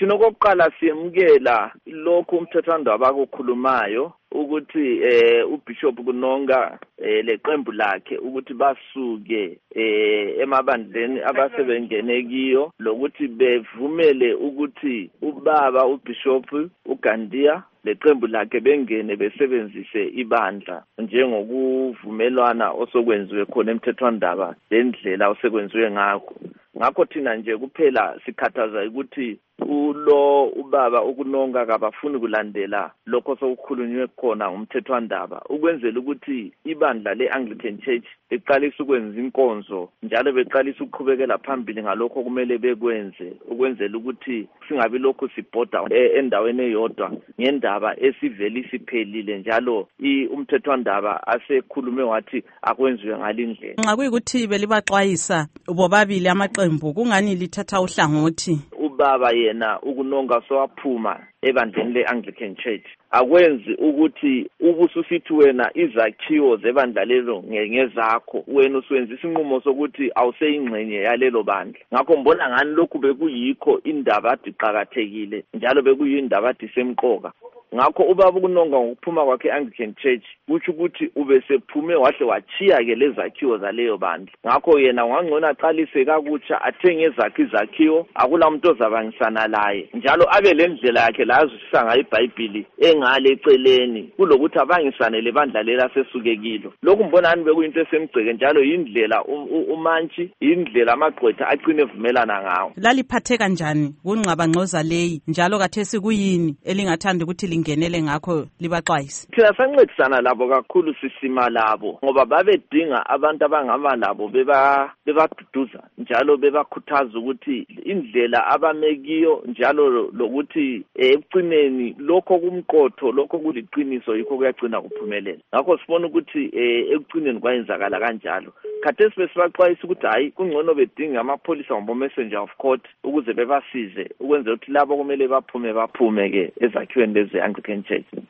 Thina kokuqala siyemukela lokho umthethwandaba akukhulumayo ukuthi uBishop Kunonga leqembu lakhe ukuthi basuke emabandleni abasebengene kiyo lokuthi bevumele ukuthi ubaba uBishop uGandia leqembu lakhe bengene besebenzise ibandla njengokuvumelwana osokwenziwe khona emthethwandaba lendlela osekwenziwe ngakho thina nje kuphela sikhathaza ukuthi ubaba ukunonga kabafuni kulandela lokho sokukhulunywe khona umthethwandaba ukwenzela ukuthi ibandla leAnglican Church beqalisa ukwenza inkonzo njalo beqalisa ukuqhubekela phambili ngalokho kumele bekwenze ukwenzela ukuthi singabi lokho sibhoda endaweni eyodwa ngendaba esivele isiphelile njalo umthethwandaba asekhulume wathi akwenziwe ngalindlela. Nxa kuyikuthi belibaxwayisa bobabili amaqembu kungani lithatha uhlangothi? Ubaba yena ukunonga sowaphuma ebandleni leAnglican Church akwenzi ukuthi ubususithi wena izakhiwo zebandla lelo ngezakho wena uswenza isinqumo sokuthi awuseyingxenye yalelo bandla. Ngakho mbona ngani lokhu bekuyikho indaba adiqhakathekile njalo bekuyindaba adisemqoka. Ngakho ubaba ukunonga ngokuphuma kwakhe eAnglican Church kuthi ukuthi ubesephume wahle wachiya ke lezakhiwo zaleyo bandla. Ngakho yena wangcona aqalise kakutsha athenge izakhiwo akula umuntu ozabangisana laye njalo abe lendlela yakhe la azwisisa ngayo iBhayibheli engale eceleni kulokuthi abangisane lebandla lela sesukekilo. Lokhu mbonani bekuyinto esemgceke njalo indlela umantshi indlela amagqwetha aqine evumelana ngawo. Laliphatheka kanjani kungqabangqoza leyi njalo kathesi kuyini elingathanda ukuthi lingenele ngakho libaxwayise? Thina sancedisana labo kakhulu sisima labo ngoba babedinga abantu abangaba labo bebaduduza njalo bebakhuthaza ukuthi indlela abamekiyo njalo lokuthi ekucineni lokho kumqotho lokho kuliqiniso yikho kuyagcina kuphumelela. Ngakho sifona ukuthi ekucineni kwayenzakala kanjalo. Khathesi besibaxwayisa ukuthi hayi kungcono bedinga amapholisa ngombo messenger of court ukuze bebasize ukwenzela ukuthi labo kumele baphume ke ezakhiweni lezi Anglican Church.